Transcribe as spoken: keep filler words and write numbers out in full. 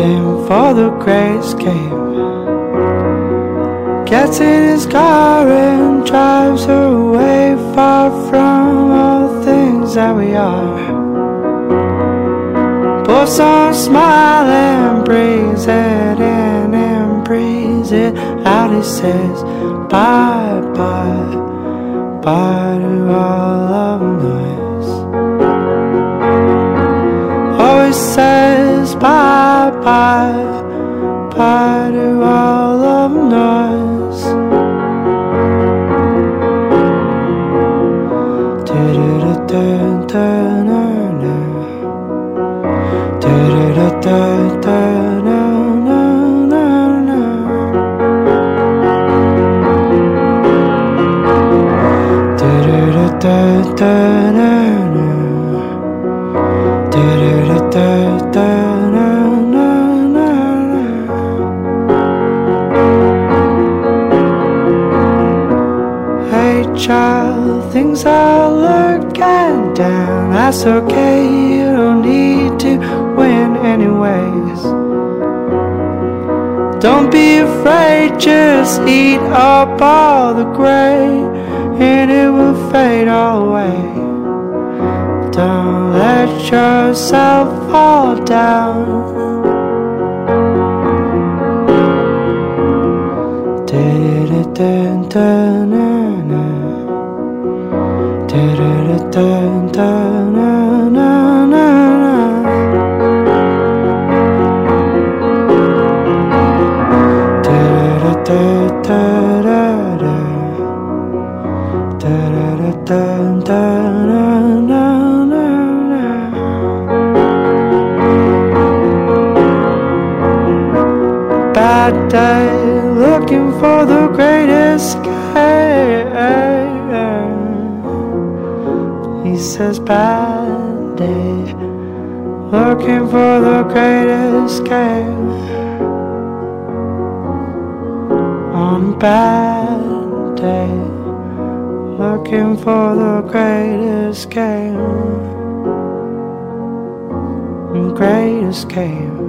heading for the great escape. Gets in his car and drives away, far from all the things that we are. Puts on a smile and breathes it in and breathes it out. He says bye bye, bye to all of noise. Always says bye bye, bye to all of noise. Hey child, things are lurking down. That's okay, you don't need to win anyways. Don't be afraid, just eat up all the gray and it will fade all away. Don't let yourself fall down. Bad day, looking for the great escape. He says bad day, looking for the great escape. On a bad day, looking for the great escape. Great escape.